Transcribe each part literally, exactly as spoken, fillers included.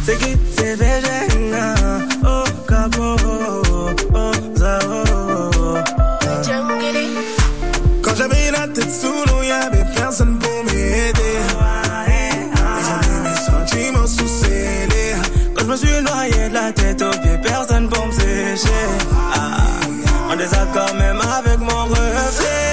C'est qui c'est végétarien. Oh, capo, oh, zao. Quand j'avais la tête sous l'eau, y'avait personne pour m'aider. J'ai mis mes sentiments sous scellés. Quand je me suis noyé de la tête aux pieds, personne pour me sécher. Ah, en désaccord même avec mon reflet.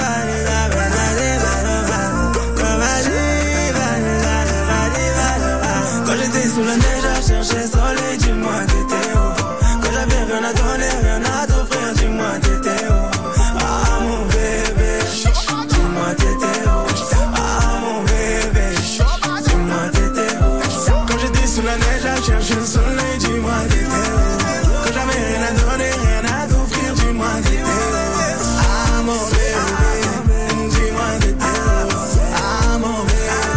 Quand j'étais sous la neige à chercher soleil, dis-moi t'étais où. Quand j'avais rien à donner, rien à t'offrir, dis-moi t'étais où. Ah mon bébé, dis-moi t'étais où. Ah mon bébé, dis-moi t'étais où. Quand j'étais sous la neige à chercher le soleil, dis-moi t'étais où. Quand j'avais rien à donner, rien à t'offrir, dis-moi t'étais où. Ah mon bébé, dis-moi t'étais où. Ah mon bébé.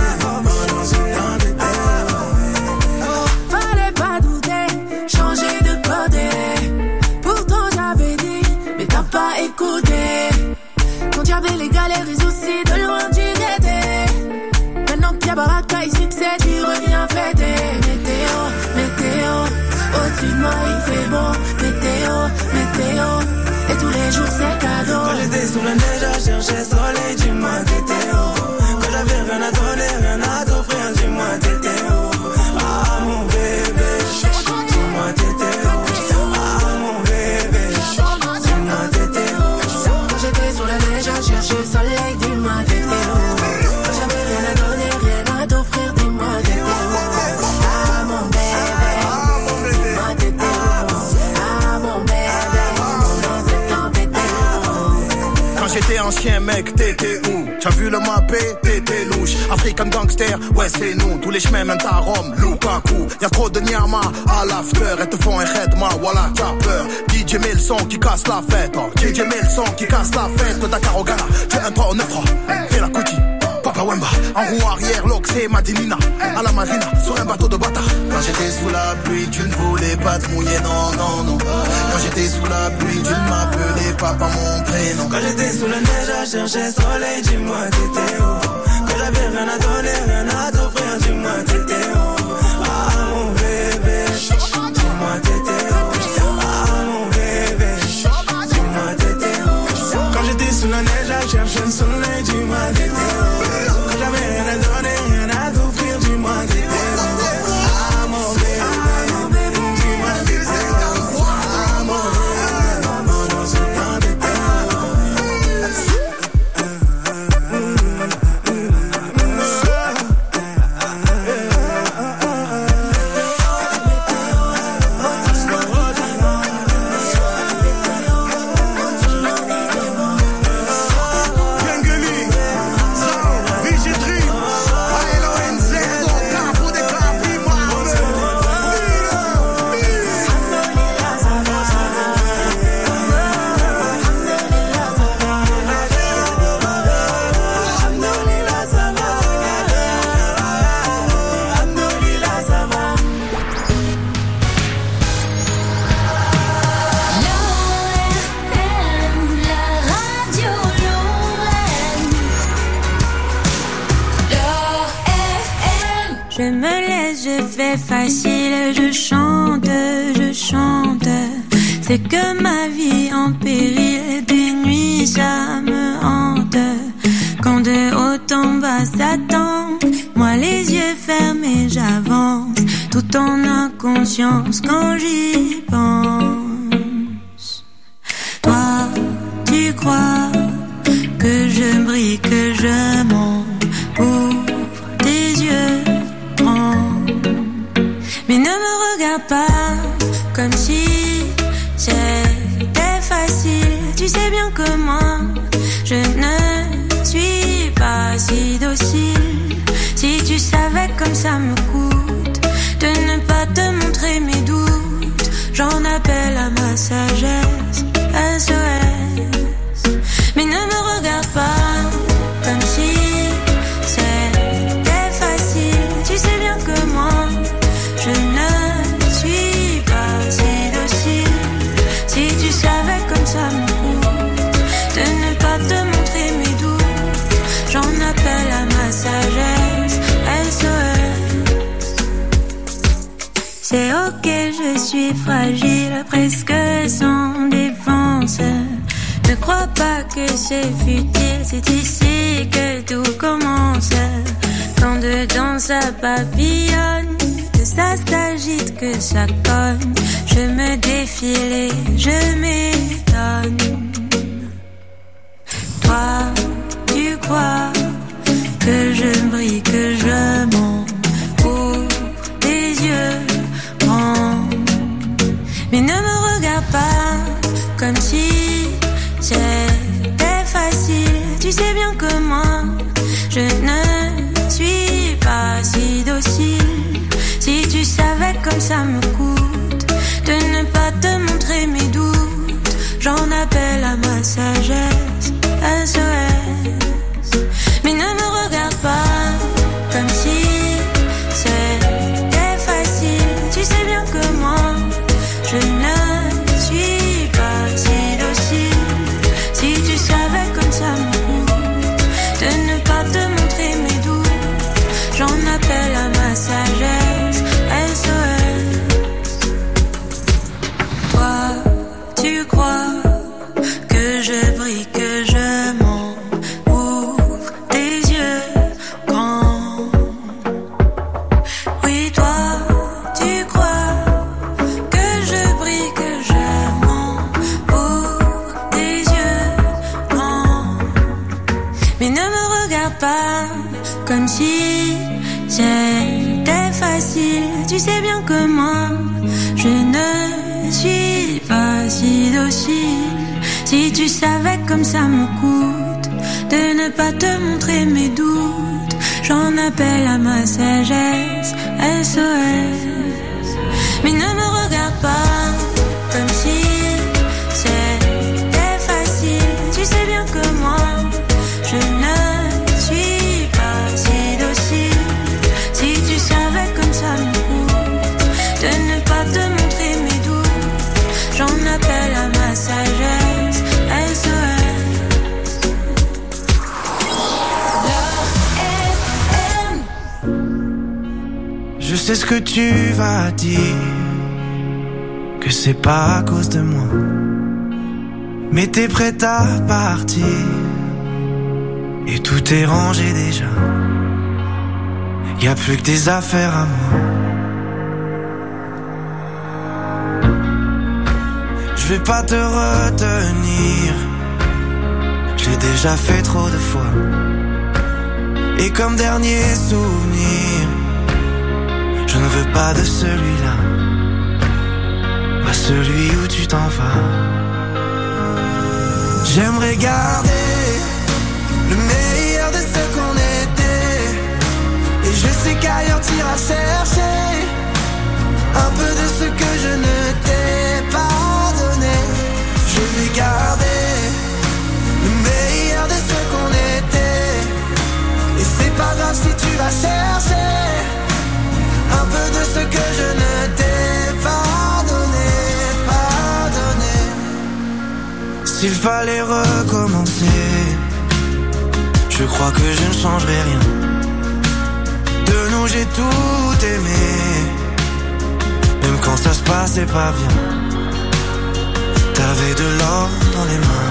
J'avais les galères et soucis de loin tu t'étais. Maintenant qu'il y a baraka et succès, tu reviens fêter. Météo, météo, au-dessus de moi il fait beau. Météo, météo, et tous les jours c'est cadeau. Quand j'étais sous la neige à chercher soleil, dis-moi t'étais où. Quand j'avais rien à donner, rien à t'offrir, dis-moi t'étais où. Ah mon bébé, dis-moi t'étais où. Ah mon bébé, dis-moi t'étais où. Quand j'étais sous la neige à chercher le soleil, dis-moi t'étais où. Quand j'avais rien à donner, rien à t'offrir, dis-moi t'étais où. Ah mon bébé, dis-moi t'étais où. Ah mon bébé, mon ancêtre t'étais où. Quand j'étais ancien mec, t'étais où? T'as vu le mappé, t'étais louche. African gangster, ouais c'est nous. Tous les chemins mènent à Rome, Lukaku. Y'a trop de nyama à l'after. Elles te font un redma, voilà t'as peur. D J met le son qui casse la fête. Oh. D J met le son qui casse la fête. Dakar au Ghana, tu es un trois au neuf trois. Fais la coutie, Papa Wemba. En roue arrière, l'Oxé, Madinina. À la marina, sur un bateau de bâtard. Quand j'étais sous la pluie, tu ne voulais pas te mouiller, non, non, non. Quand j'étais sous la pluie, tu ne m'appelais pas par mon prénom. Quand j'étais sous la neige à chercher soleil, dis-moi t'étais où. Quand j'avais rien à donner, rien à t'offrir, dis-moi t'étais où. Ah mon bébé, dis-moi t'étais où. Ah mon bébé, dis-moi t'étais où. Quand j'étais sous la neige à chercher le soleil, dis-moi t'étais où. Quand j'avais rien à donner, rien à t'offrir, dis-moi t'étais où. Ah mon bébé, dis-moi t'étais où. Ah mon bébé, mon ancêtre t'étais où. Je me laisse, je fais facile, je chante, je chante. C'est que ma vie en péril, des nuits ça me hante. Quand de haut en bas ça tente, moi les yeux fermés j'avance, tout en inconscience quand j'y pense. Toi, tu crois que je brille, que je m'ouvre tes yeux. Mais ne me regarde pas comme si c'était facile. Tu sais bien que moi, je ne suis pas si docile. Si tu savais comme ça me coûte de ne pas te montrer mes doutes, j'en appelle à ma sagesse, S O S. Mais ne me regarde pas comme si c'était facile. Tu sais bien que moi, je ne suis pas si docile. Si tu savais comme ça me coûte de suis fragile, presque sans défense. Ne crois pas que c'est futile, c'est ici que tout commence. Quand dedans ça papillonne, que ça s'agite, que ça cogne, je me défile et je m'étonne. Toi, tu crois que je brille, que je mens pour tes yeux grands. Mais ne me regarde pas comme si c'était facile. Tu sais bien que moi, je ne suis pas si docile. Si tu savais comme ça me coûte de ne pas te montrer mes doutes, j'en appelle à ma sagesse, S O S. Mais ne me regarde pas comme si c'était facile. Tu sais bien que moi, je ne suis pas si docile. Si tu savais comme ça me coûte de ne pas te montrer mes doutes, j'en appelle à ma sagesse, S O S. Toi, tu crois que je brille, que je mens, ouvre tes yeux grands. Oui, toi, tu crois que je brille, que je mens, ouvre tes yeux grands. Mais ne me regarde pas comme si c'était facile. Tu sais bien que moi, je ne suis pas si docile. Si tu savais comme ça me coûte de ne pas te montrer mes doutes, j'en appelle à ma sagesse, S O S. Mais ne me regarde pas comme si c'était facile. Tu sais bien que moi, je ne suis pas si docile. Si tu savais comme ça me coûte de ne pas te montrer mes doutes, j'en appelle à ma sagesse, S O S. Je sais ce que tu vas dire, que c'est pas à cause de moi, mais t'es prête à partir et tout est rangé déjà. Y'a plus que des affaires à moi. Je vais pas te retenir, j'ai déjà fait trop de fois. Et comme dernier souvenir, je ne veux pas de celui-là, pas celui où tu t'en vas. J'aimerais garder le meilleur de ce qu'on était, et je sais qu'ailleurs t'iras chercher un peu de ce que je ne t'ai pas donné. Je vais garder le meilleur de ce qu'on était, et c'est pas grave si tu vas chercher un peu de ce que je ne t'ai pas donné, pas donné. S'il fallait recommencer, je crois que je ne changerai rien. De nous j'ai tout aimé, même quand ça se passait pas bien. T'avais de l'or dans les mains.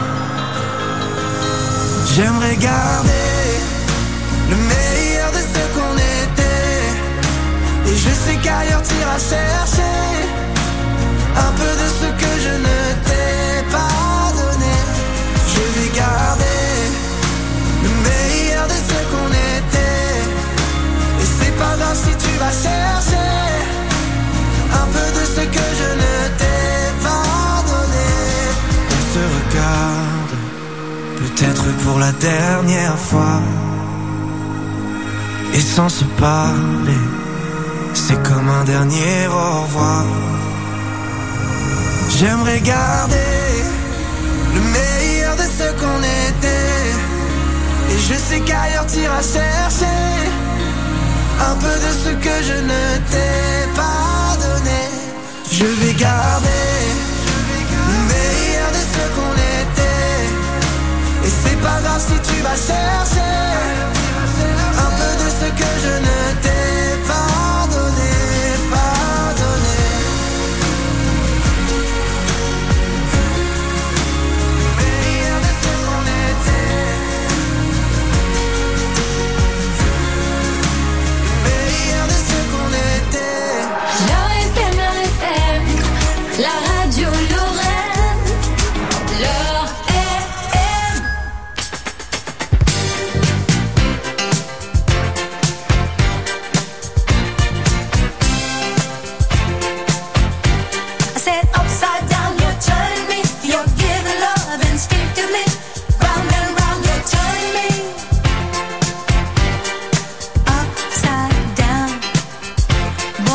J'aimerais garder le meilleur de ce qu'on était, et je sais qu'ailleurs t'iras chercher un peu de ce que je ne t'ai pas donné. Je vais garder le meilleur de ce qu'on était, et c'est pas grave si tu vas chercher un peu de ce que je ne t'ai pas donné. On se regarde, peut-être pour la dernière fois, et sans se parler, c'est comme un dernier au revoir. J'aimerais garder le meilleur de ce qu'on était, et je sais qu'ailleurs t'iras chercher un peu de ce que je ne t'ai pas donné. Je vais garder le meilleur de ce qu'on était, et c'est pas grave si tu vas chercher un peu de ce que je ne t'ai pas donné, pas donné.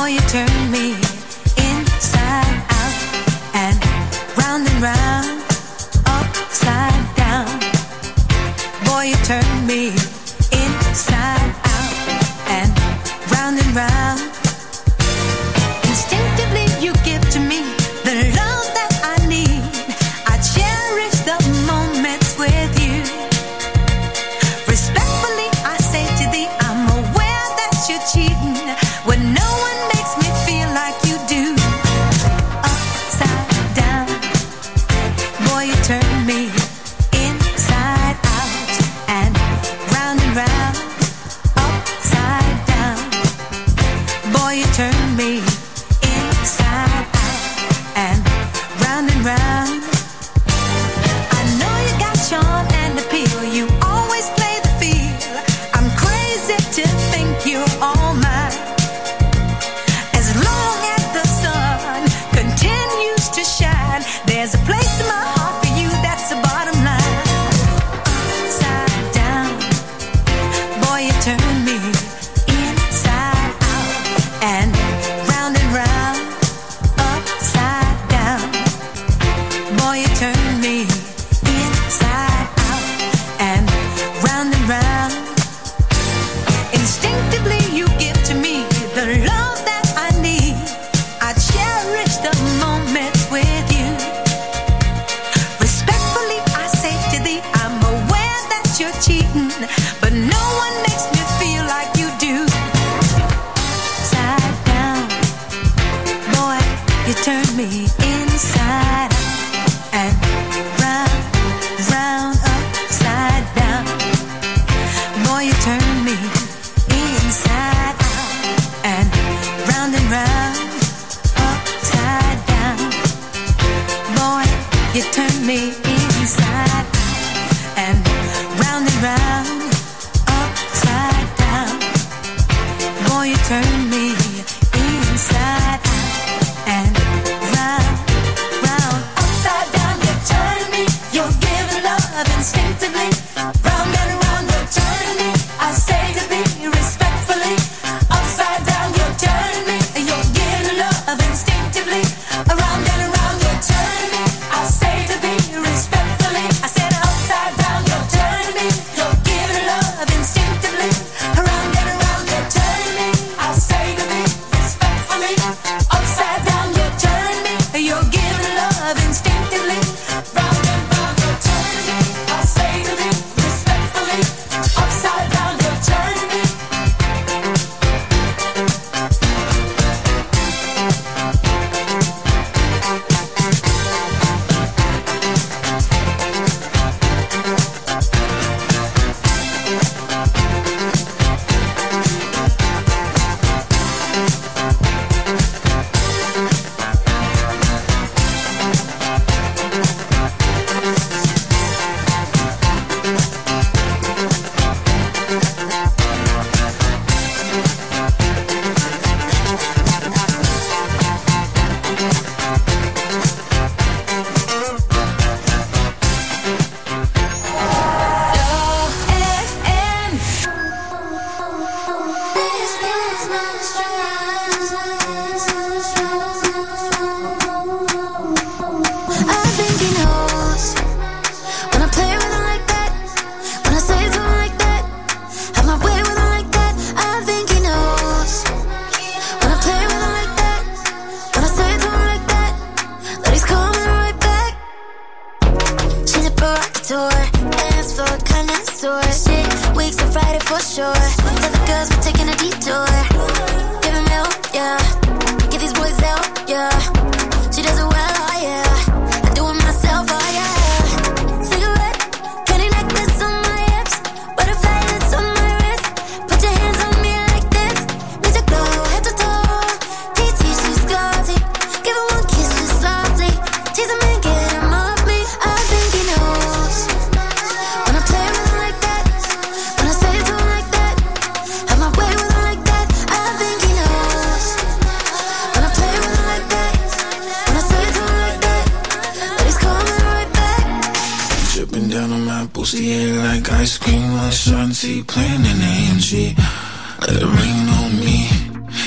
Playing in A M G, let it rain on me. He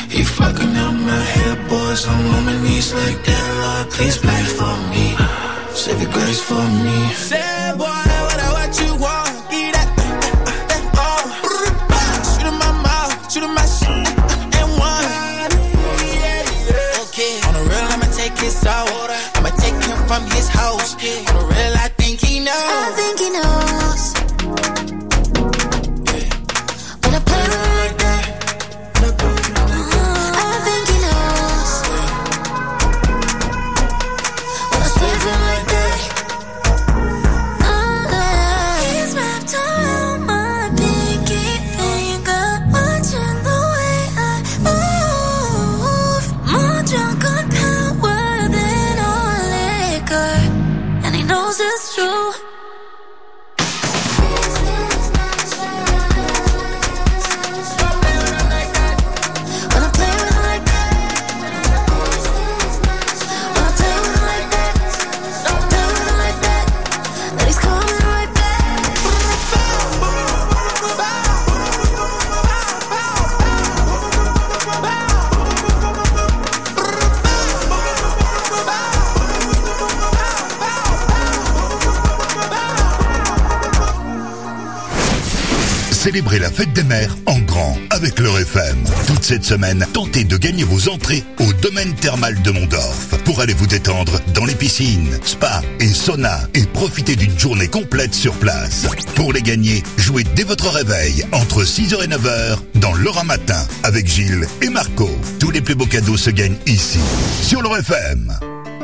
Fucking out my hair, boys, I'm on my knees like that. Lord, please pray for me. Save your grace for me. Say, boy, what I what you want? Give that, that, that, oh. Shoot in my mouth, shoot in my shit, and one. Okay, on the real, I'ma take his out. I'ma take him from his house. On the real, I think he knows. I think he knows. When I play with him like that, I think he knows. When I slip him like that, he's wrapped around my pinky finger, watching the way I move. More drunk on power than on liquor, and he knows it's true. Célébrez la fête des mères en grand avec l'Eure F M. Toute cette semaine, tentez de gagner vos entrées au domaine thermal de Mondorf pour aller vous détendre dans les piscines, spa et sauna et profiter d'une journée complète sur place. Pour les gagner, jouez dès votre réveil entre six heures et neuf heures dans l'Eure Matin avec Gilles et Marco. Tous les plus beaux cadeaux se gagnent ici, sur l'Eure F M.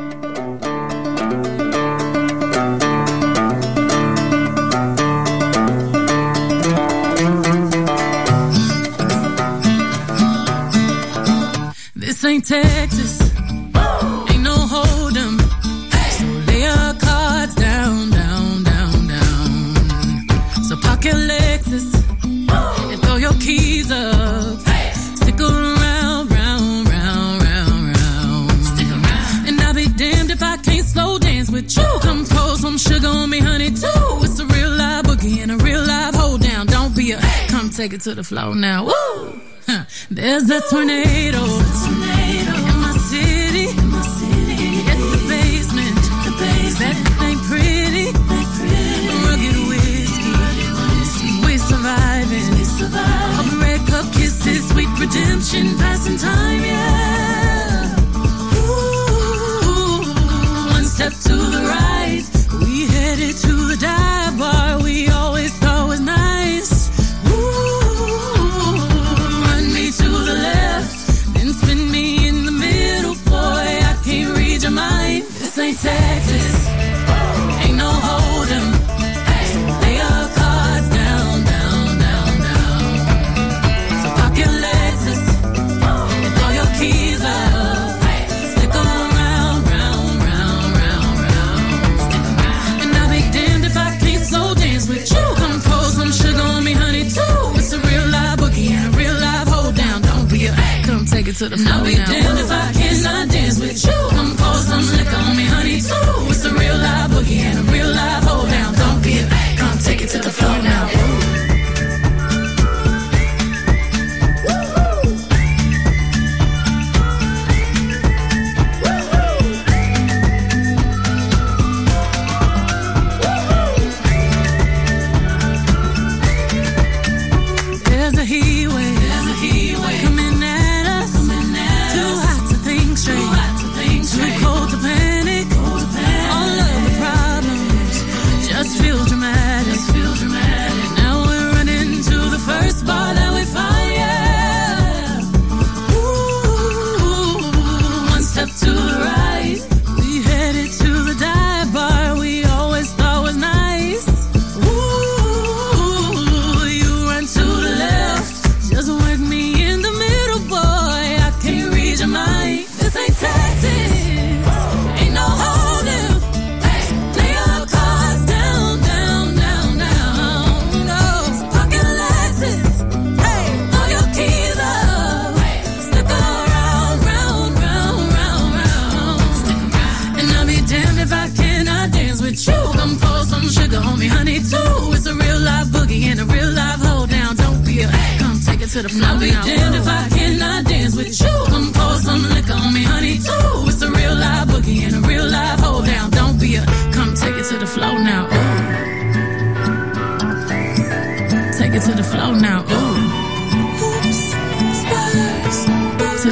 This ain't Texas, ain't no hold'em. So lay your cards down, down, down, down. So park your Lexus and throw your keys up. Stick around, round, round, round, round. Stick around. And I'll be damned if I can't slow dance with you. Come pour some sugar on me, honey, too. It's a real live boogie and a real live hold down. Don't be a, come take it to the floor now. Woo! Huh. There's a tornado, tornado in my city, in my city. At the basement, the basement. That ain't pretty, ain't pretty. Rugged whiskey, rugged whiskey. We're surviving, we surviving. All the red cup kisses, sweet redemption, passing time, yeah. Ooh, one step to the right, we headed to the dive bar we always thought was nice. To the left, then spin me in the middle, boy, I can't read your mind. This ain't Texas, ain't no hold'em. Lay your cards down, down, down, down. So park your Lexus and throw your keys up. Stick around, round, round, round, round. And I'll be damned if I can't slow dance with you. Come pour some sugar on me, honey, too. It's a real live boogie and a real live hold down. Don't be a, come take it to the floor. I'll be damned if I cannot dance with you. Come pour some liquor on me, honey, too. It's a real live boogie and a real live hold down. Don't be a, come take it to the floor now. There's a heat wave, there's a heat wave coming at us, coming at too us. Hot to think straight, too hot to think straight. Too cold to panic, cold to panic. All of the problems just feel dramatic, just feel dramatic. Now we're running to the first bar that we find, yeah. Ooh, one step to the right, we headed to the dive bar we always thought was nice. Ooh, you run to the left, just work me in the middle, boy, I can't read your mind. This ain't Texas, ain't no hold'em. Lay your cards down, down, down, down. No, park your Lexus, hey, throw your keys up. Stick around, round, round, round, round. Stick around. And I'll be damned if I cannot dance with you. Come pour some sugar on me, honey, too. It's a real live boogie and a real live hold down. Don't be a, come take it to the floor. I'll be damned if I cannot dance with you.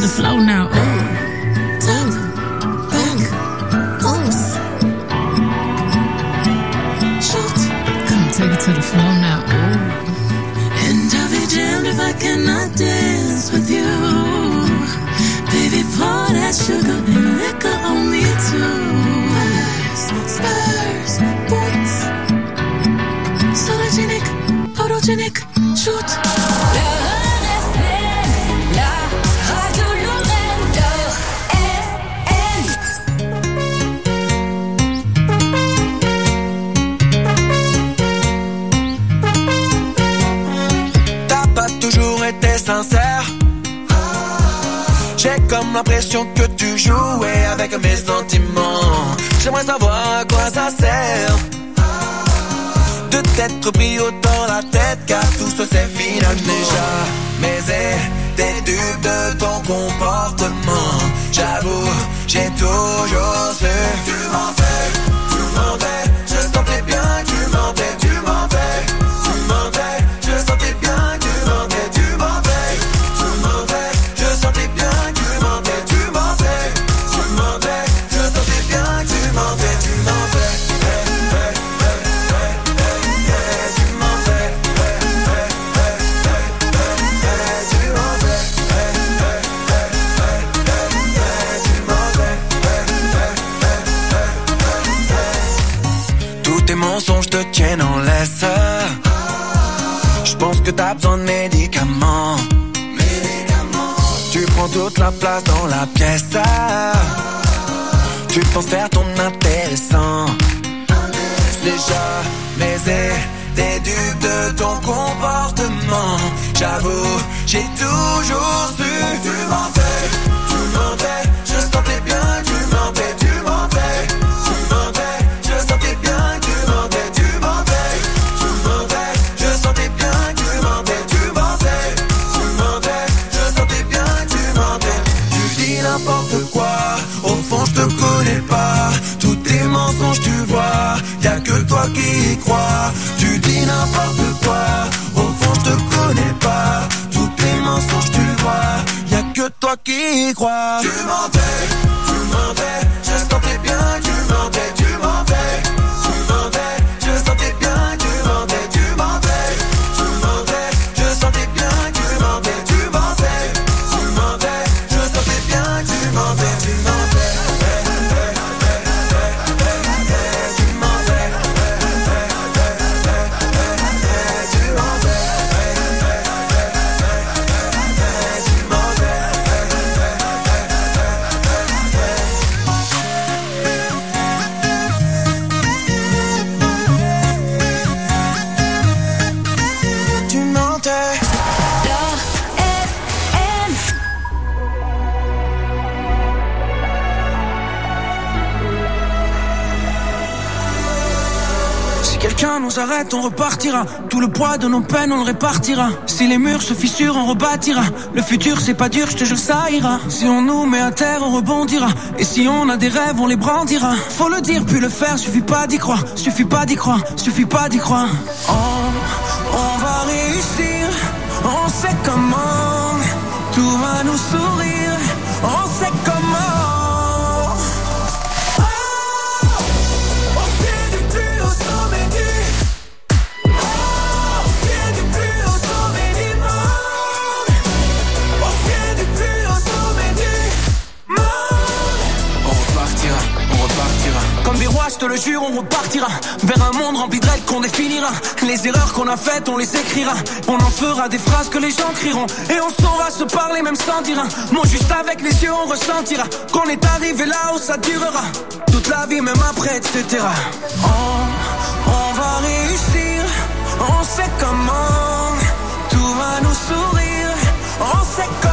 the flow now. Ooh. Take it to the floor now, ooh. And I'll be damned if I cannot dance with you. Baby, pour that sugar and liquor on me too. Spurs, spurs, boots. Sologenic, photogenic, shoot. Sincère. J'ai comme l'impression que tu jouais avec mes sentiments. J'aimerais savoir à quoi ça sert de t'être pris autant la tête, car tout ce c'est final déjà. Mais t'es dupe de ton comportement. J'avoue, j'ai toujours su. Tu mentais, tu mentais. Je sentais bien que tu mentais, tu mentais, tu mentais. Je sentais bien que tu mentais. Mensonges te tiennent en laisse. J'pense que t'as besoin de médicaments. Médicaments. Tu prends toute la place dans la pièce. Tu penses faire ton intéressant. Déjà, mais t'es dupe de ton comportement. J'avoue, j'ai toujours su. Tu mentais, tu mentais. Je sentais bien que tu mentais, tu mentais, tu mentais. Je sentais bien que tu mentais, tu mentais, tu mentais. Je sentais bien que tu mentais, tu mentais, tu mentais. Je sentais bien que tu mentais. Tu dis n'importe quoi, au fond je te connais pas. Tous tes mensonges tu vois, y'a que toi qui y crois. Tu dis n'importe quoi, au fond je te connais pas. Tous tes mensonges tu vois, y'a que toi qui y crois. Tu mentais, tu mentais. Je sentais bien que tu mentais, tu mentais, tu mentais. Je sentais bien que tu mentais, tu mentais, tu mentais. Je sentais bien que tu mentais, tu mentais, tu mentais. Je sentais bien que tu mentais, tu mentais. Quelqu'un nous arrête, on repartira. Tout le poids de nos peines, on le répartira. Si les murs se fissurent, on rebâtira. Le futur, c'est pas dur, je te jure, ça ira. Si on nous met à terre, on rebondira. Et si on a des rêves, on les brandira. Faut le dire, puis le faire, suffit pas d'y croire. Suffit pas d'y croire, suffit pas d'y croire. Oh, on va réussir, on sait comment. Tout va nous sourire, on sait comment. Je te le jure, on repartira vers un monde rempli de règles qu'on définira. Les erreurs qu'on a faites, on les écrira. On en fera des phrases que les gens crieront. Et on saura se parler même sans dire un mot. Juste avec les yeux, on ressentira qu'on est arrivé là où ça durera toute la vie, même après, et cetera. Oh, on va réussir, on sait comment. Tout va nous sourire, on sait comment.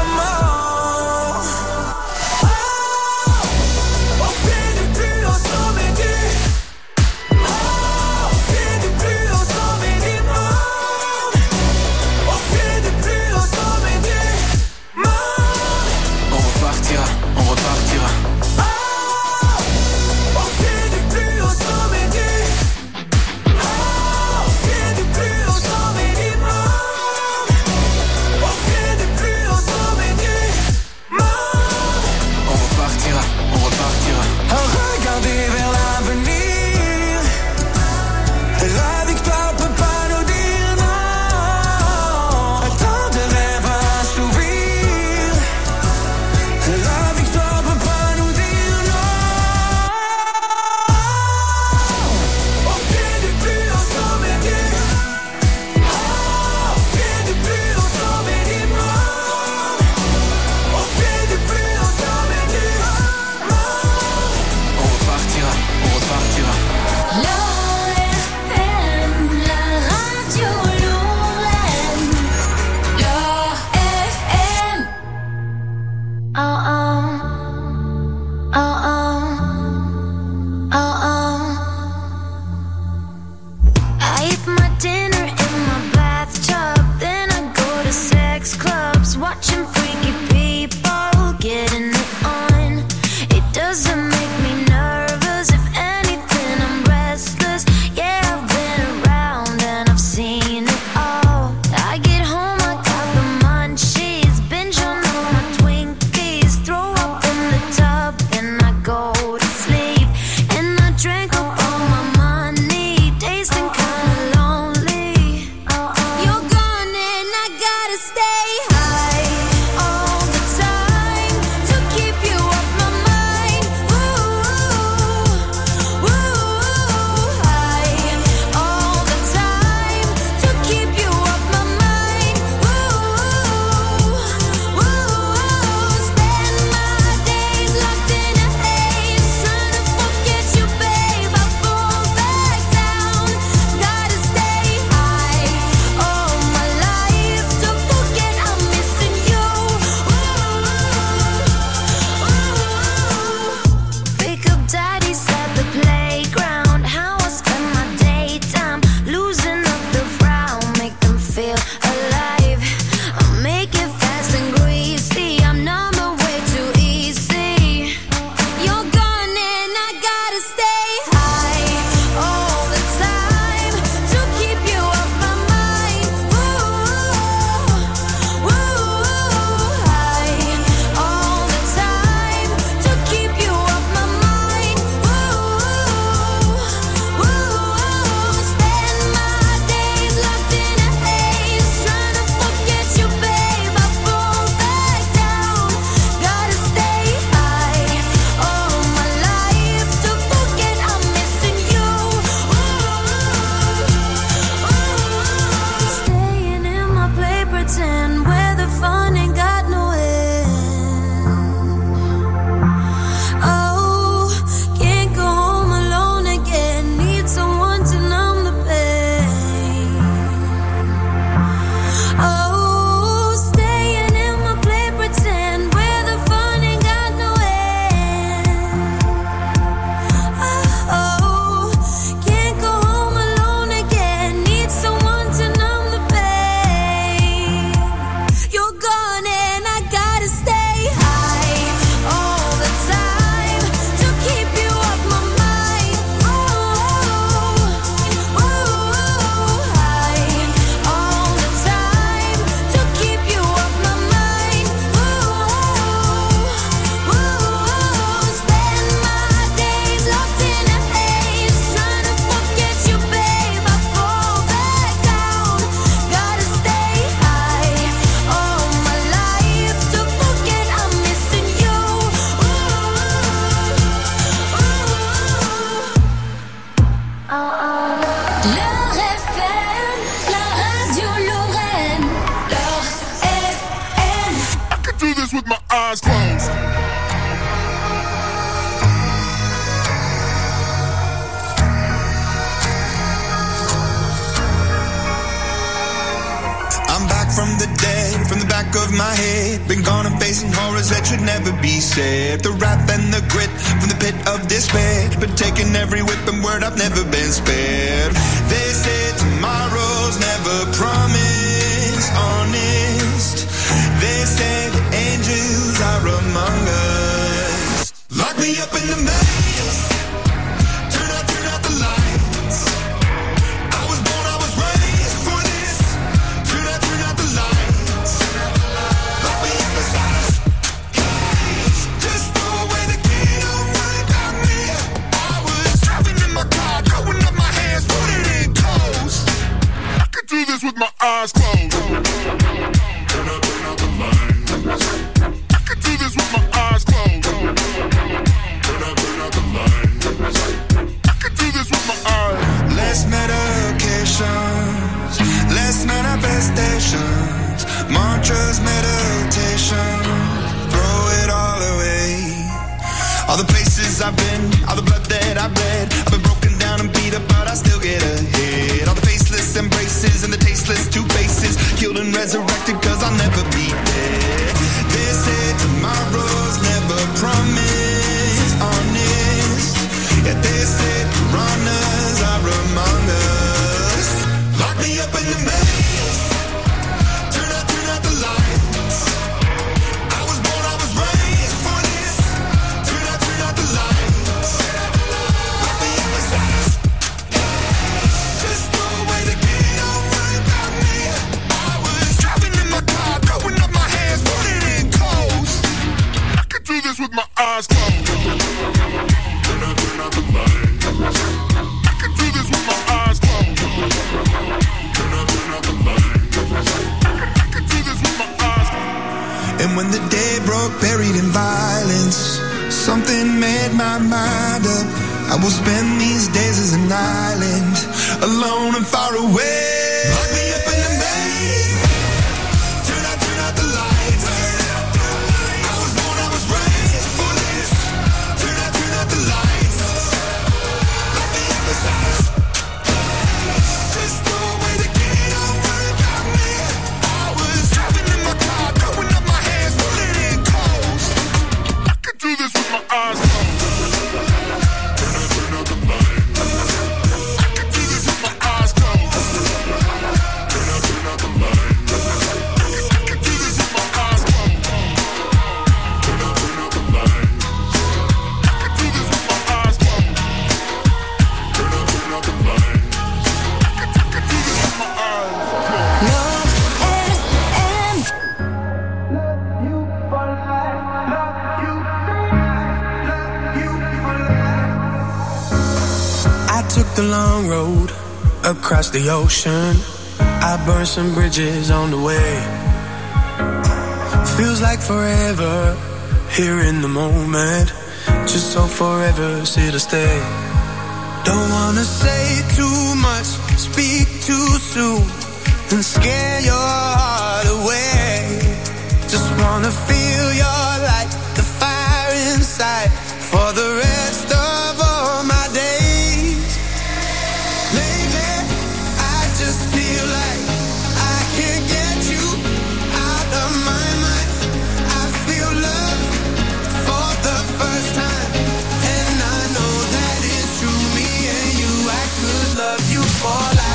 closed. I'm back from the dead, from the back of my head. Been gone and facing horrors that should never be said. The wrath and the grit from the pit of despair. Been taking every whip and word, I've never been spared. They say tomorrow's never promised, honest. They say the angels are among us. Lock me up in the maze. Turn out, turn out the lights. I was born, I was raised for this. Turn out, turn out the lights. Lock me up inside a cage. Just throw away the key, don't worry about me. I was driving in my car, throwing up my hands, putting it in coast. I could do this with my eyes closed. Turn out, turn out the lights. I could do this with my eyes closed. Turn out, turn out the lights. I could do this with my eyes closed. Less medications, less manifestations, mantras, meditation, throw it all away. All the places I've been, all the blood that I've bled, I've been broken down and beat up, but I still get ahead. All the faceless embraces and the tasteless two faces, killed and resurrected cause I'll never be dead. They say tomorrow's never promised, honest. Yeah, they say piranhas are among us. Lock me up in the maze. Turn out, turn out the lights. I was born, I was raised for this. Turn out, turn out the lights. Lock me up inside a cage. Just throw away the key, don't worry about me. I was driving in my car, throwing up my hands, putting it in coast. I could do this with my eyes closed. Turn out, turn out the lights. I could do this with my eyes closed. Turn out, turn out the lights. I could do this with my eyes closed. And when the day broke, buried in violence, something made my mind up. I will spend these days as an island, alone and far away. Lock me up in the maze. Turn out, turn out the lights. I was born, I was raised for this. Turn out, turn out the lights. Lock me up inside a cage. Just throw away the key, don't worry about me. I was driving in my car, throwing up my hands, pulling it coast. I could do this with my eyes closed. Turn out, turn out the lights. I could do this with my eyes closed. Turn out, turn out the lights. I could do this with my eyes closed. Turn out, turn out the lights. I could do this with my eyes closed. Turn out, turn out the lights. I could, I could do this with my eyes closed. Love F M. I took the long road across the ocean. I burned some bridges on the way. Feels like forever here in the moment. Just so forever, sit or stay. Don't wanna say too much, speak too soon, and scare your heart away. Just wanna feel your light, the fire inside, for the rest of all my days. Lately, I just feel like I can't get you out of my mind. I feel love for the first time, and I know that it's true. Me and you, I could love you for life.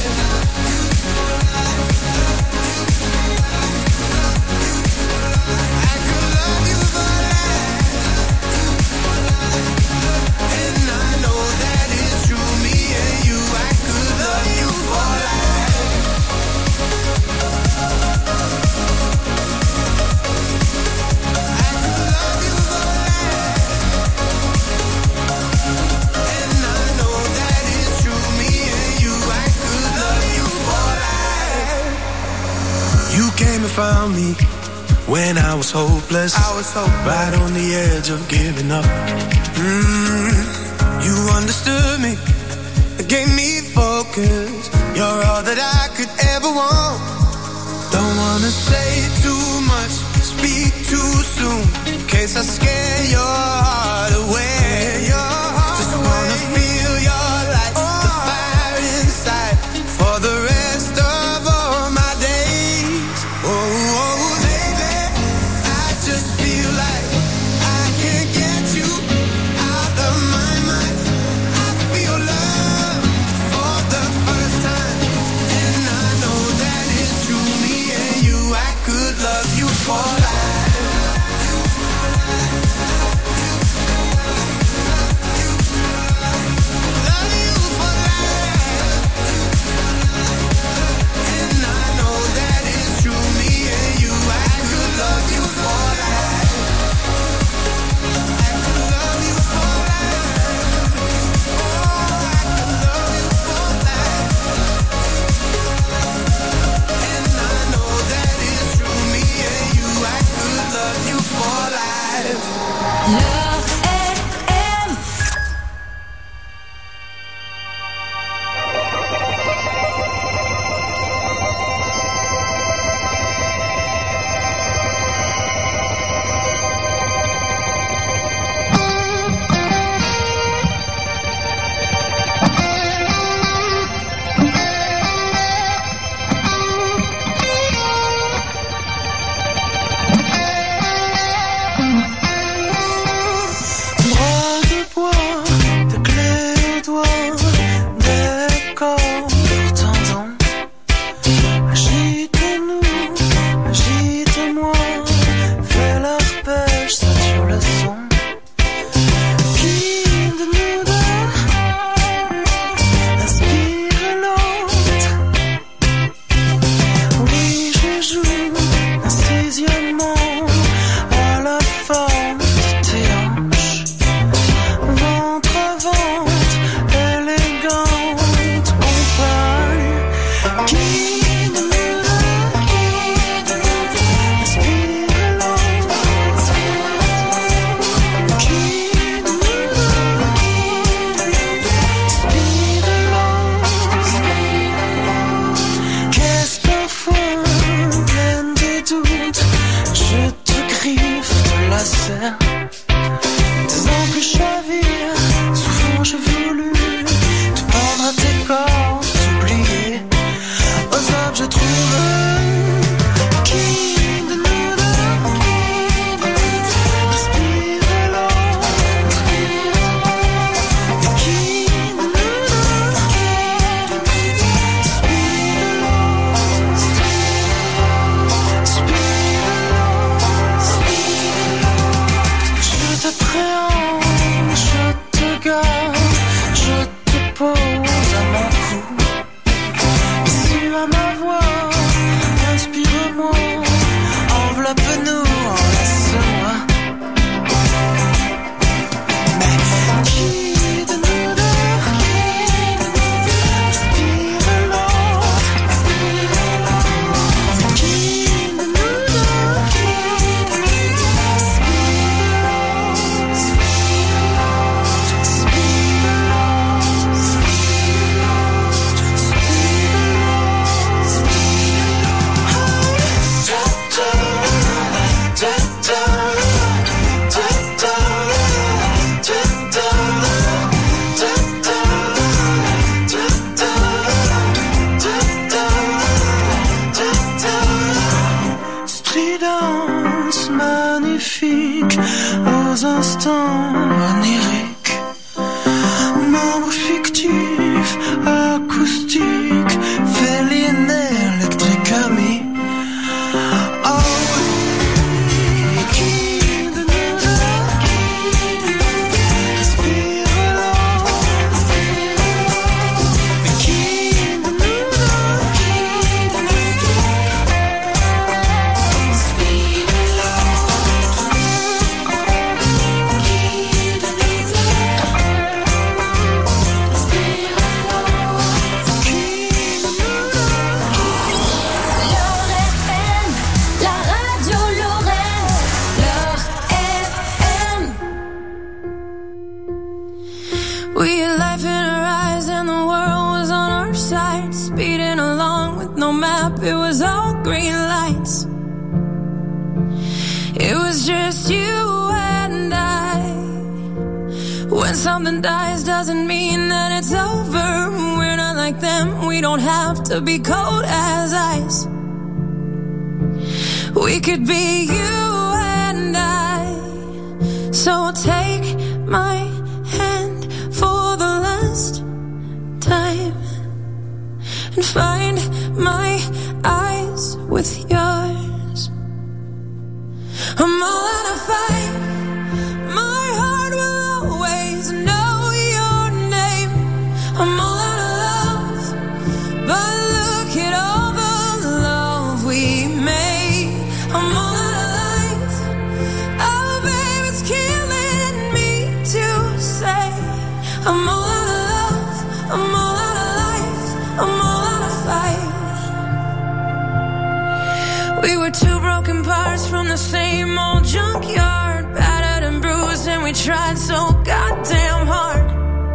I could love you for life. And I know that it's true. Me and you, I could love you for life. I could love you for life. And I know that it's true. Me and you, I could love you for life. You came and found me when I was hopeless. I was hopeless. Right on the edge of giving up. Mm, you understood me, gave me focus. You're all that I could ever want. Don't wanna say too much, speak too soon, case I scare your heart away. Just wanna feel your light, the fire inside, for the rest of all my days. Oh, oh, baby, I just feel like I can't get you out of my mind. I feel love for the first time, and I know that it's true. Me and you, I could love you for life. It was all green lights. It was just you When something dies doesn't mean that it's over. We're not like them, we don't have to be cold as ice. We could be you and I. So take my hand for the last time and find my eyes with yours. I'm all out of fight. My heart will always know your name. I'm all out of love, but look at all the love we made. I'm all out of life. Oh, babe, it's killing me to say. I'm all out of love. I'm all out of life. I'm all out of fight. We were two broken parts from the same old junkyard, battered and bruised, and we tried so goddamn hard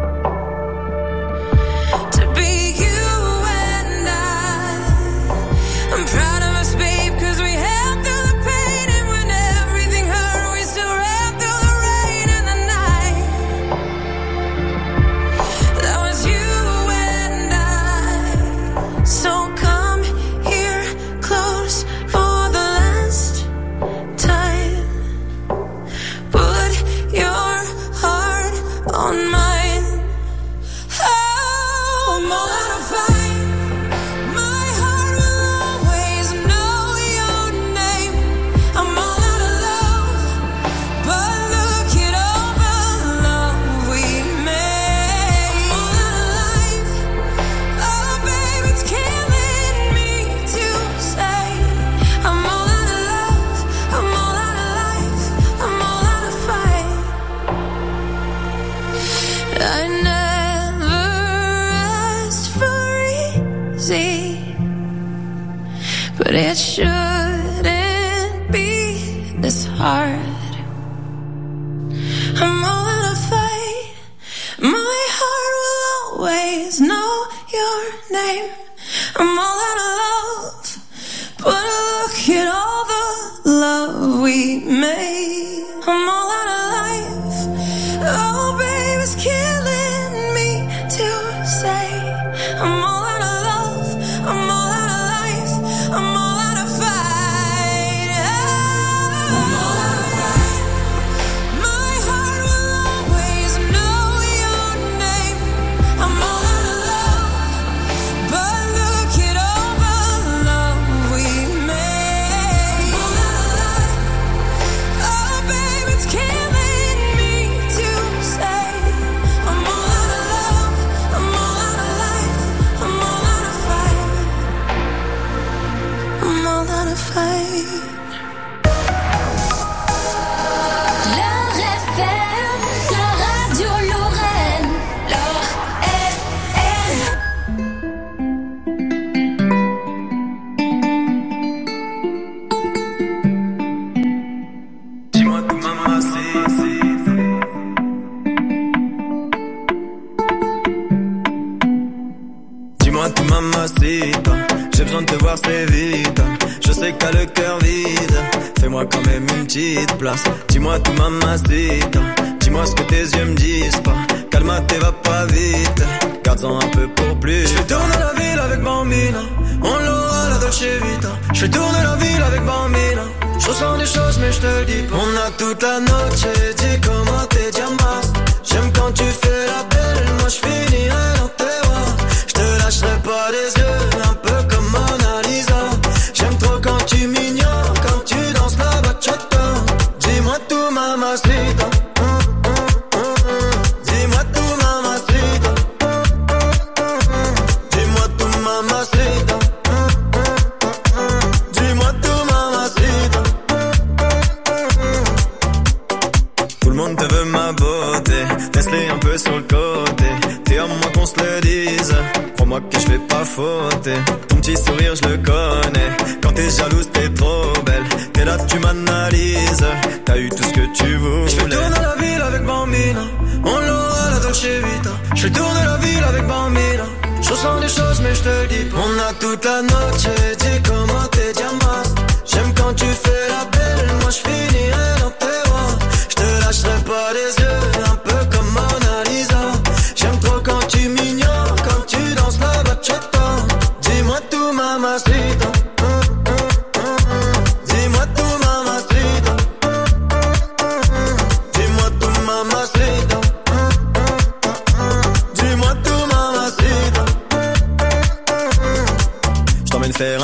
to be you and I. I'm proud of us, babe, cause we held through the pain, and when everything hurt, we still ran through the rain and the night. That was you and I. So come here close for the last time. Put your heart on mine. Oh, I'm all out of fight. My heart will always know your name. I'm all out of love, but look at all the love we made. I'm all out of life. Oh, babe, it's killing me to say. I'm all out of love. I'm all out of life. I'm all out of fight. I never asked for easy, but it shouldn't be this hard. I'm all out of fight. My heart will always know your name. I'm all out of love, but look at all the love we made. I'm all out of life. Oh, babe, it's killing me to say. I'm all out of love. I'm all out of life. I'm all out of fight. I'm all out of fight. My heart will always know your name. I'm all out of love, but look at all the love we made. I'm all out of life. Oh, babe, it's killing me to say. I'm all out of love. I'm all out of life. I'm all out of fight. I'm all out of fight. Leur F M, la radio Lorraine. Leur F M. Dis-moi tout, maman, c'est, c'est, Dis-moi tout, mamacita, j'ai besoin de te voir, c'est vite. Je sais que t'as le cœur vide, fais-moi quand même une petite place. Dis-moi tout, mamacita, dis-moi ce que tes yeux me disent pas. Calme-toi, va pas vite, garde-en un peu pour plus. Je vais tourner la ville avec Bambina, on l'aura la Dolce Vita. Je vais tourner la ville avec Bambina, je ressens des choses mais je te le dis pas. On a toute la noche, dis comment t'es diamant. J'aime quand tu fais la belle, moi je finirai dans tes bras. Je te lâcherai pas les yeux, un peu comme Mona Lisa. J'aime trop quand tu m'ignores, quand tu danses la bachata. Dis-moi tout, mamacita. Dis-moi tout, mamacita. Dis-moi tout, mamacita. Dis-moi tout, mamacita. Tout le monde te veut, ma beauté, laisse-les un peu sur le côté. T'es à moi qu'on se le dise, crois-moi que je vais pas fauter. Ton petit sourire je le connais, quand t'es jalouse t'es trop belle. T'es là tu m'analyses, t'as eu tout ce que tu voulais. Je vais tourner la ville avec Bambina, on l'aura la Dolce Vita. Je vais tourner la ville avec Bambina, je ressens des choses mais je te le dis pas. On a toute la noche, dis comment t'es diamant. J'aime quand tu fais la belle, moi je finirai dans tes bras. Je te lâcherai pas les yeux, un peu comme Mona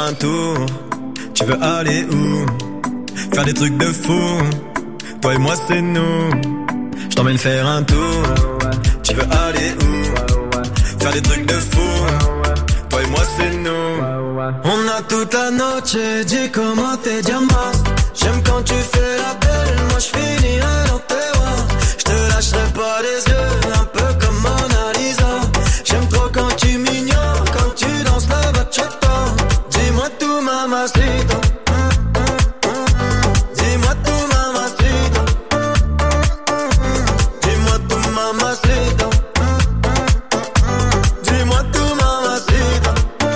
un tour. Tu veux aller où? Faire des trucs de fou. Toi et moi c'est nous. Je t'emmène faire un tour. Tu veux aller où? Faire des trucs de fou. Toi et moi c'est nous. On a toute la noche, dis comment t'es diamant. J'aime quand tu fais la belle, moi je finirai dans tes bras. Je te lâcherai pas les yeux, un peu comme Mona Lisa. J'aime trop quand tu m'ignores, quand tu danses la bachata. Dis-moi tout mamacita. Dis-moi tout mamacita. Dis-moi tout mamacita. Dis-moi tout mamacita.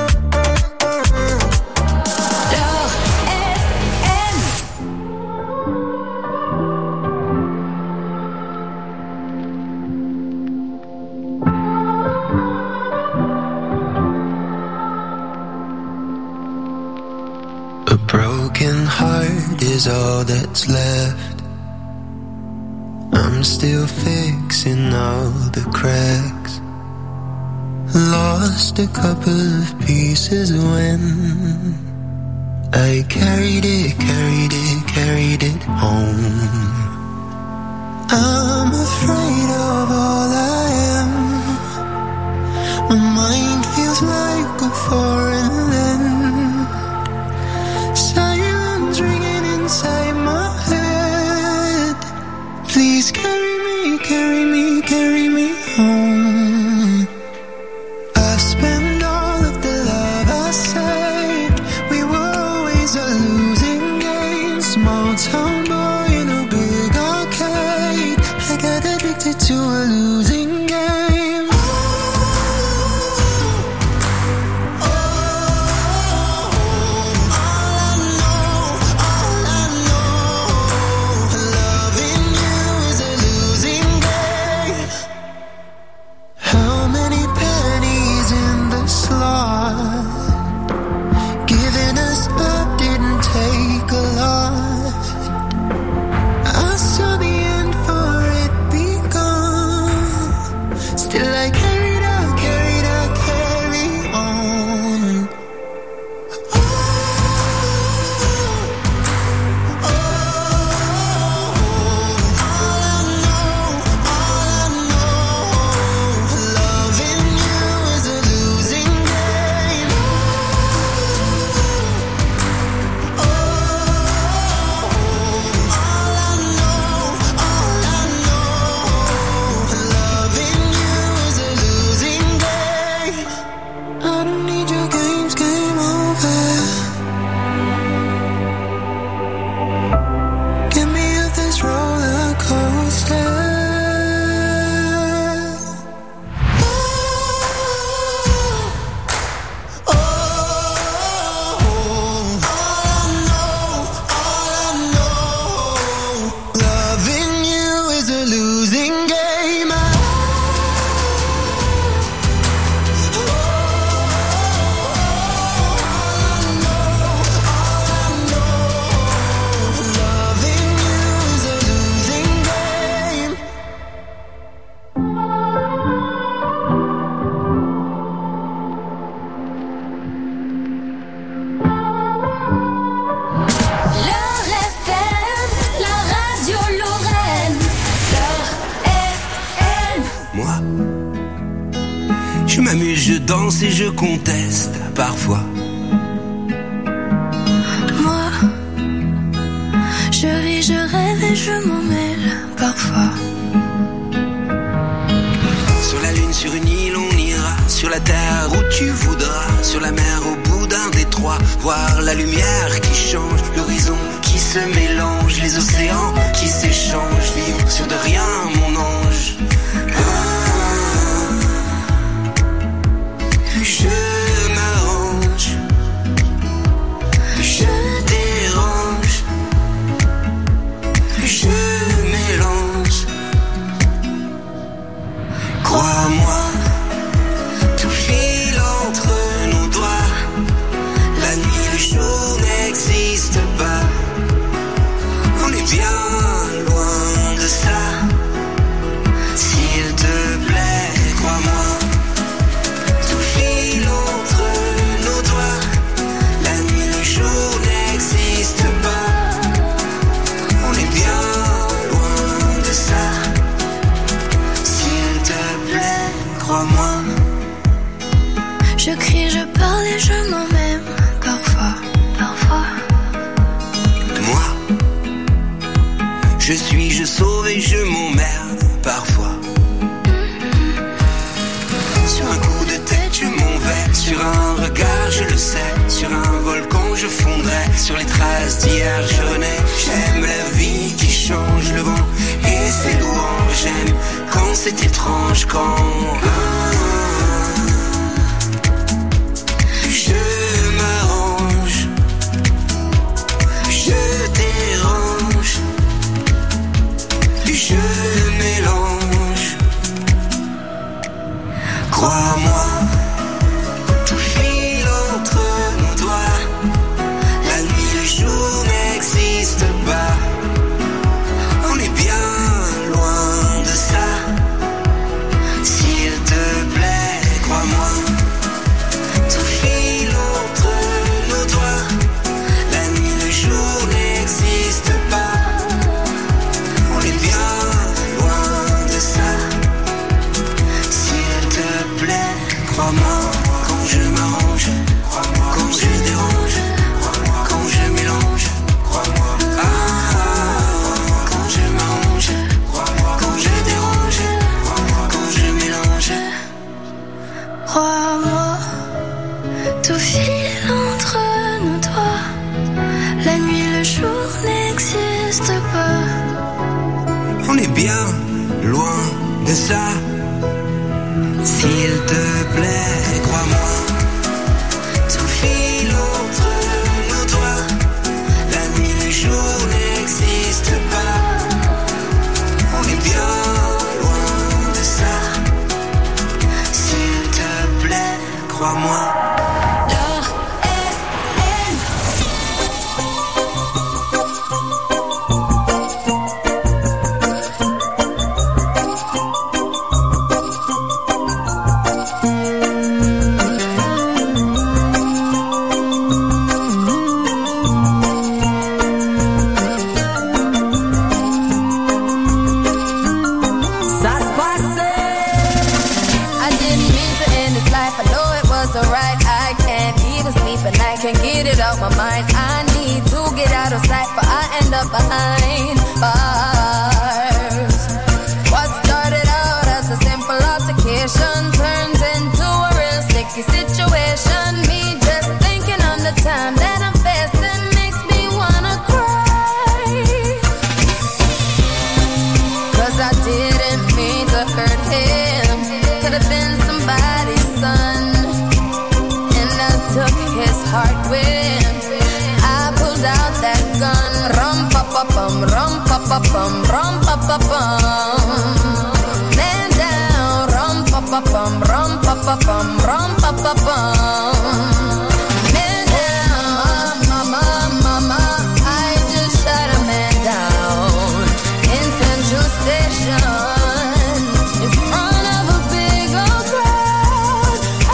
A broken heart is all that's left. I'm still fixing all the cracks. Lost a couple of pieces when I carried it, carried it, carried it home. I'm afraid of all I am. My mind feels like a foreign land. Silence ringing inside my head. Please carry me, carry me, carry me home. I spent all of the love I saved. We were always a losing game. Small town boy in a big arcade. I got addicted to a losing game. Et je conteste parfois. Moi, je vis, je rêve et je m'en mêle parfois. Sur la lune, sur une île, on ira. Sur la terre où tu voudras. Sur la mer, au bout d'un détroit. Voir la lumière qui change, l'horizon qui se mélange, les océans qui s'échangent. Vivre sur de rien, mon ange. Je m'arrange, je dérange, je mélange. Crois-moi, tout file entre nos doigts. La nuit, le jour n'existe pas. On est bien loin de ça. sauver, je m'emmerde parfois. Sur un coup de tête, je m'en vais. Sur un regard, je le sais. Sur un volcan, je fondrai. Sur les traces d'hier, je renais. J'aime la vie qui change, le vent et ses louanges. J'aime quand c'est étrange, quand je m'arrange, je dérange, je mélange. Crois-moi, tout file entre nos doigts. La nuit, le jour n'existe pas. On est bien loin de ça. S'il te plaît, crois-moi, tout file entre nos doigts. La nuit, le jour n'existe pas. On est bien loin de ça. S'il te plaît, crois-moi, quand je m'arrange, quand je dérange, quand je mélange. Ah, quand je m'arrange, quand je dérange, quand je mélange. Crois-moi, tout file entre nos doigts. La nuit, le jour n'existe pas. On est bien loin de ça. S'il te plaît, crois-moi, tout file entre nos doigts. La nuit, le jour n'existe pas. On est bien loin de ça. S'il te plaît, crois-moi. Ça se passait. I didn't mean to end this life. I know it wasn't right. I can't even sleep at night. Can't get it out my mind. I need to get out of sight, but I end up behind bars. What started out as a simple altercation turns into a real sticky situation. Me just thinking on the time that I'm facing makes me wanna cry. 'Cause I didn't mean to hurt him. Could have been somebody's son. And I took his heart with. I pulled out that gun. Rum pa pa pum, rum pa pa pum, rum pa pa pum. Man down, rum pa pa pum, rum pa pa pum, rum pa pa pum. Man down, mama, mama, I just shot a man down in Central Station in front of a big old crowd. I,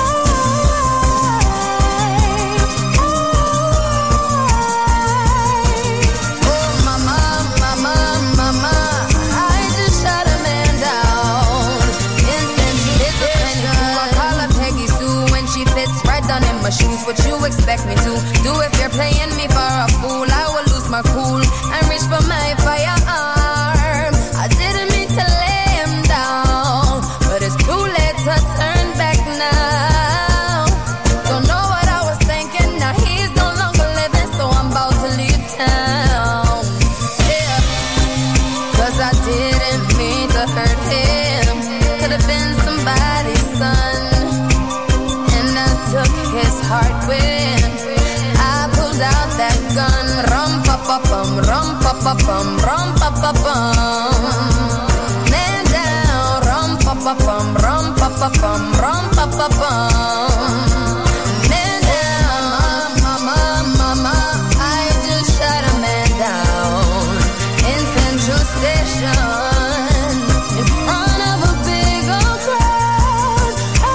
I, oh mama, mama, mama, I just shot a man down in Central Station. I call her Peggy Sue when she fits right down in my shoes. What you expect me to do if you're playing me for a fool? I will lose my cool and reach for my firearm. I didn't mean to lay him down, but it's too late to turn back now. Don't know what I was thinking. Now he's no longer living, so I'm about to leave town. Yeah, 'cause I didn't mean to hurt him. Could have been somebody's son. And I took his heart with. I pulled out that gun. Rum pa pa pum, rum pa pa pum, rum pa pa pum. Man down, rum pa pa pum, rum pa pa pum, rum pa pa pum. Man down, mama, mama, I just shot a man down in Central Station in front of a big old crowd. I,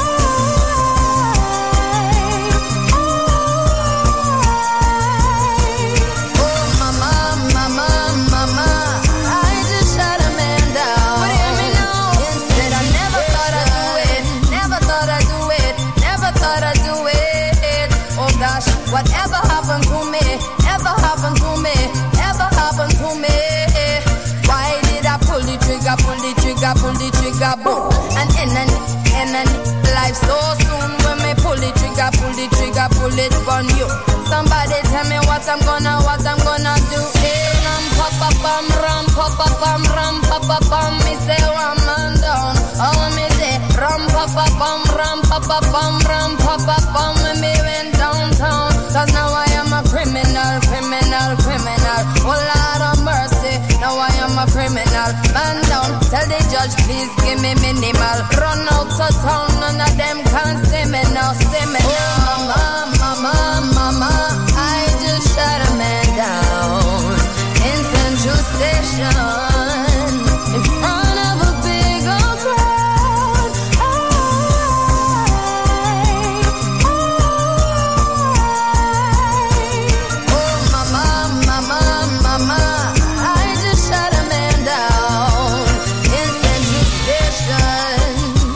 I, oh mama, mama, mama, I just shot a man down. But hear me now, instead I never thought I'd do it, never thought I'd do it. trigger, boom. And end and end and life so soon. When me pull the trigger, pull the trigger, pull it on you. Somebody tell me what I'm gonna, what I'm gonna do. Hey, ram pa pa pam, ram pa pa pam, ram pa pa pam. Me say one man down. Oh me say ram pa pa pam, ram pa pa pam, ram pa pa pam. Me went downtown. Cause now I am a criminal, criminal, criminal. Oh Lord of mercy, now I am a criminal. Man down, tell the judge please give me minimal. Run out of town, none of them can see me now, see me now. Oh mama, mama, mama, I just shot a man down in Central Station in front of a big old crowd. Oh mama, mama, mama, I just shot a man down in Central Station.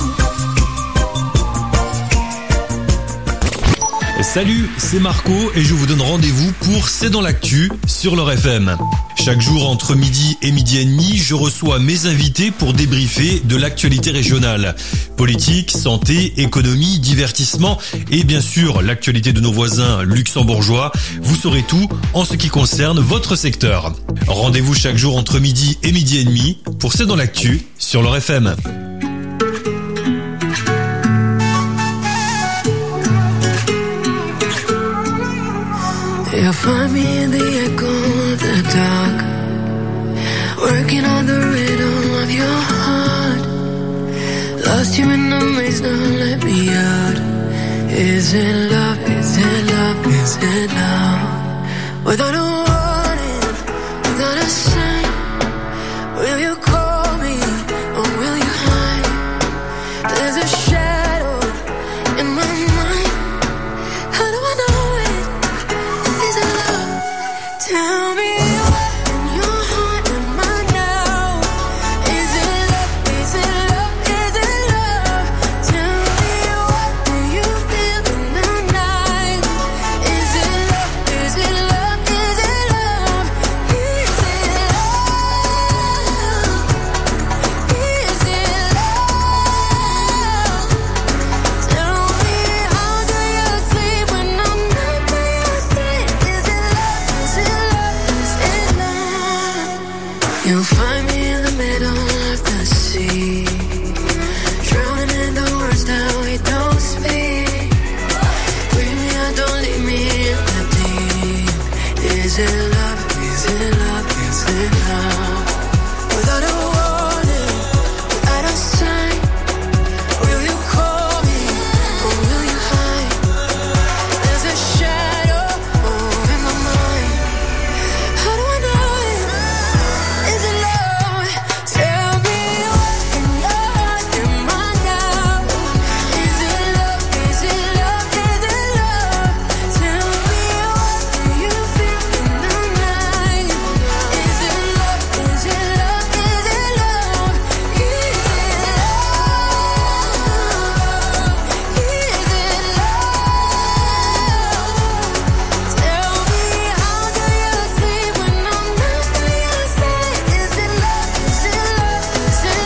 Salut, c'est Marco et je vous donne rendez-vous pour C'est dans l'actu sur leur F M. Chaque jour entre midi et midi et demi, je reçois mes invités pour débriefer de l'actualité régionale. Politique, santé, économie, divertissement et bien sûr l'actualité de nos voisins luxembourgeois. Vous saurez tout en ce qui concerne votre secteur. Rendez-vous chaque jour entre midi et midi et demi pour C'est dans l'actu sur leur F M. You'll find me in the echo of the dark, working on the rhythm of your heart. Lost you in the maze, now let me out. Is it love, is it love, is it love? Without a warning, without a